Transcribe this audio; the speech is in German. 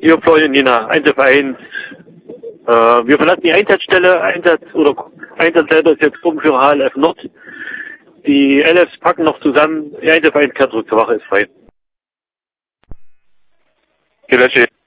Hier Florian Nina, Einzelverein. Wir verlassen die Einsatzstelle. Einsatzleiter ist jetzt Gruppenführer HLF Nord. Die LFs packen noch zusammen. Der Einzelverein kehrt zurück zur Wache, ist frei. Gelechi.